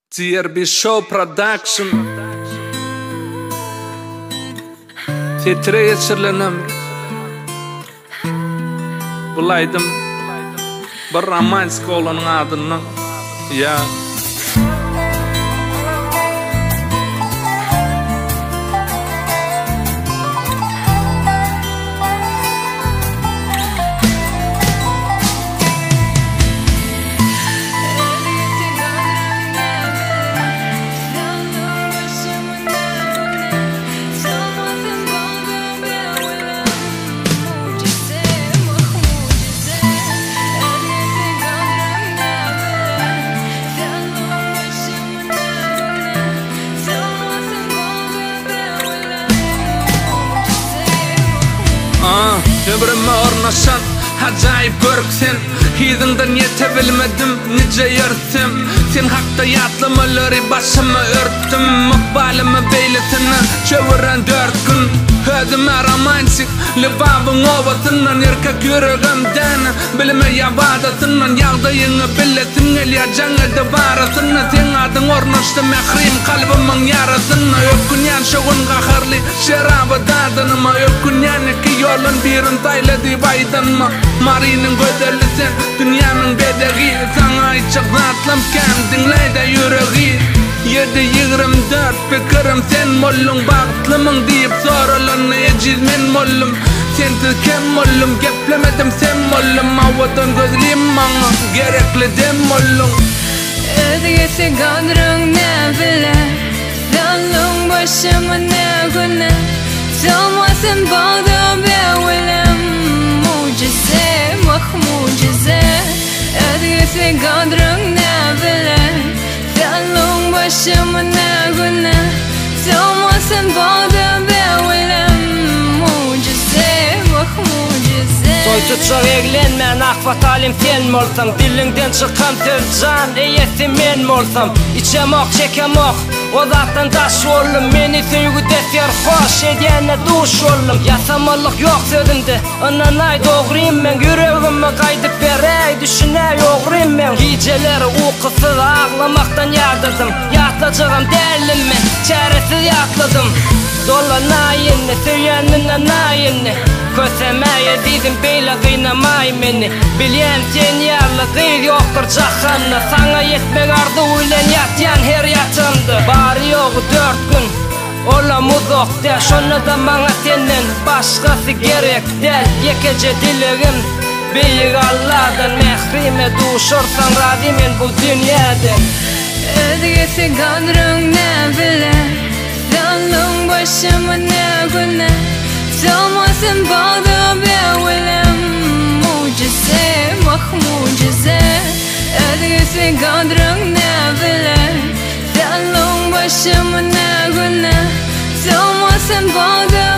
TRB Show Production Titre geçirilenim Bulaydım Bir romantik olanın adını Ya Ömrüme ornaşan acayip görüksen Hidindan yete bilmedim nice yörtüm Sen hakta yatlamaları başıma örttüm Mıkbalımı beyletini çeviren 4 gün Ödüme romantik Libabın ovatından erkek yüreğimden Bilime yavadatından yağdayını billetin Eliyacağın elde baratını Ten adın ornaştı mehrim kalbimin yarasını Ökünyan şoğun qaharlı şerabı dadınıma Ökünyan iki yolun birin tayladı baydanma Marinin göderlisen dünyanın bedeği Sana içik zatlamken dinleyde yüreği 7-24 fikirim sen mollum Bağıtlımın deyip sorulan eciz men mollum Sen tüken mollum Geplemedim sen mollum Avadan gözliyim bana gerekli dem mollum Ödgesi kadrın ne bile Zalım başıma ne güne Solmasın bağda bevilem Mucize mah mucize Ödgesi kadrın ne bile Zalım başıma ne güne Solmasın bağda bevilem Mucize mah mucize Soytu çok eglenmen akvat alim sen molsam Dilinden çıkan tırcan eyesi men molsam İçem ok çekem ok O zattan taş oldum Meni süygü defer hoş ediyene duş oldum Yasamalık yok sözümde Ananay doğruyum ben Yüreğimi kaydıp berey düşüney yoğruyum ben Geceleri uykusuz ağlamaktan yardırdım Yatlayacağım derlim ben Çaresiz yatladım Dolanayını söyyanın anayını Kösemeye dedim beyle kıynamay beni Bilyen sen yarlı kıyır yoktur cahanna Sana yetmek ardı uylen yatyan her yatımdı Bari yok 4 gün Olamuz ok de Şonu da bana senden başkası gerek del Yekece dilerim Büyük Allah'dan mehrime duşursan razimin bu dünyadan Ödgesi kadrın ne bile Zalım başıma ne güne Solmasın bağda bevilem Mucize mah mucize Ödgesi kadrın ne bile Zalım başıma ne güne Solmasın bağda